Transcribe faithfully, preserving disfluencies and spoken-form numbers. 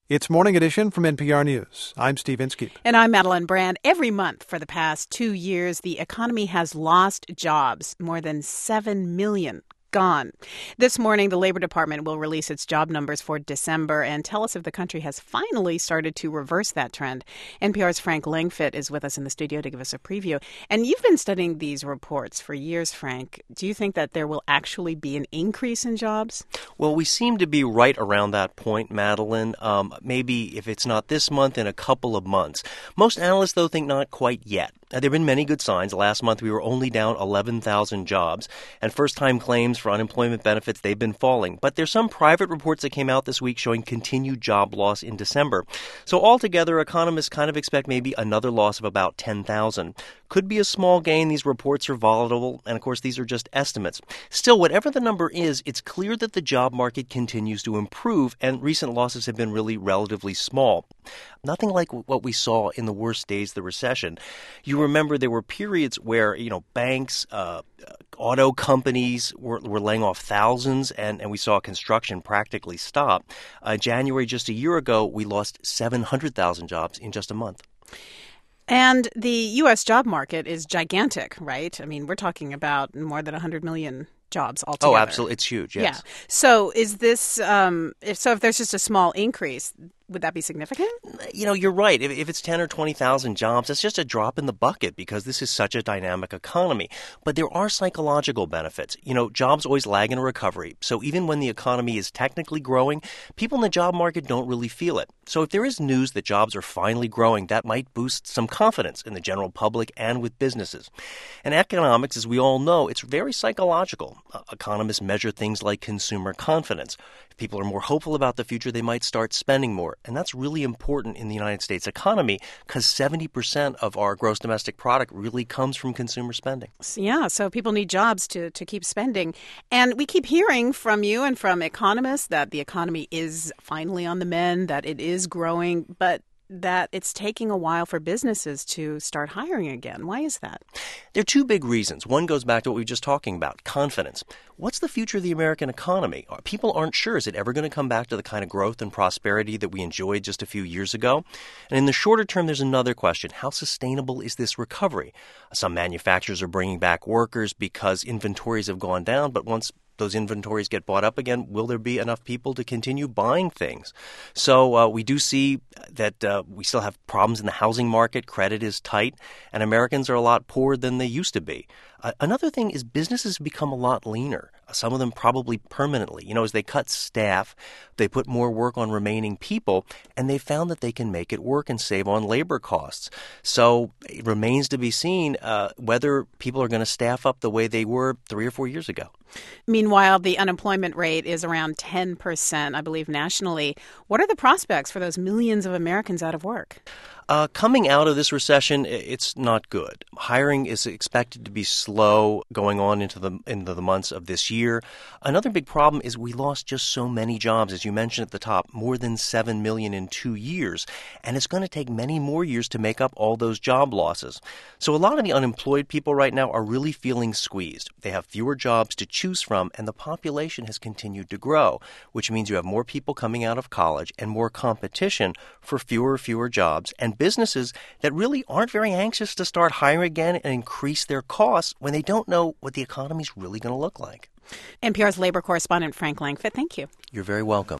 It's Morning Edition from N P R News. I'm Steve Inskeep. And I'm Madeline Brand. Every month for the past two years, the economy has lost jobs. More than seven million gone. This morning, the Labor Department will release its job numbers for December and tell us if the country has finally started to reverse that trend. N P R's Frank Langfitt is with us in the studio to give us a preview. And you've been studying these reports for years, Frank. Do you think that there will actually be an increase in jobs? Well, we seem to be right around that point, Madeline. Um, maybe if it's not this month, in a couple of months. Most analysts, though, think not quite yet. Now, there have been many good signs. Last month, we were only down eleven thousand jobs, and first-time claims for unemployment benefits, they've been falling. But there's some private reports that came out this week showing continued job loss in December. So altogether, economists kind of expect maybe another loss of about ten thousand. Could be a small gain. These reports are volatile, and of course, these are just estimates. Still, whatever the number is, it's clear that the job market continues to improve, and recent losses have been really relatively small. Nothing like what we saw in the worst days of the recession. You remember there were periods where, you know, banks, uh, auto companies were, were laying off thousands, and, and we saw construction practically stop. Uh, January, just a year ago, we lost seven hundred thousand jobs in just a month. And the U S job market is gigantic, right? I mean, we're talking about more than one hundred million jobs altogether. Oh, absolutely. It's huge, yes. Yeah. So is this, um, if so if there's just a small increase, would that be significant? You know, you're right. If, if it's ten or twenty thousand jobs, that's just a drop in the bucket because this is such a dynamic economy. But there are psychological benefits. You know, jobs always lag in a recovery. So even when the economy is technically growing, people in the job market don't really feel it. So if there is news that jobs are finally growing, that might boost some confidence in the general public and with businesses. And economics, as we all know, it's very psychological. Uh, economists measure things like consumer confidence. If people are more hopeful about the future, they might start spending more. And that's really important in the United States economy because seventy percent of our gross domestic product really comes from consumer spending. Yeah, so people need jobs to, to keep spending. And we keep hearing from you and from economists that the economy is finally on the mend, that it is growing, but that it's taking a while for businesses to start hiring again. Why is that? There are two big reasons. One goes back to what we were just talking about, confidence. What's the future of the American economy? People aren't sure. Is it ever going to come back to the kind of growth and prosperity that we enjoyed just a few years ago? And in the shorter term, there's another question. How sustainable is this recovery? Some manufacturers are bringing back workers because inventories have gone down, but once those inventories get bought up again, will there be enough people to continue buying things? So uh, we do see that uh, we still have problems in the housing market. Credit is tight, and Americans are a lot poorer than they used to be. Uh, another thing is businesses become a lot leaner, some of them probably permanently. You know, as they cut staff, they put more work on remaining people, and they found that they can make it work and save on labor costs. So it remains to be seen uh, whether people are going to staff up the way they were three or four years ago. Meanwhile, the unemployment rate is around ten percent, I believe, nationally. What are the prospects for those millions of Americans out of work? Uh, coming out of this recession, it's not good. Hiring is expected to be slow going on into the into the months of this year. Another big problem is we lost just so many jobs, as you mentioned at the top, more than seven million in two years. And it's going to take many more years to make up all those job losses. So a lot of the unemployed people right now are really feeling squeezed. They have fewer jobs to choose from, and the population has continued to grow, which means you have more people coming out of college and more competition for fewer fewer jobs, and businesses that really aren't very anxious to start hiring again and increase their costs when they don't know what the economy's really going to look like. N P R's labor correspondent Frank Langfitt, thank you. You're very welcome.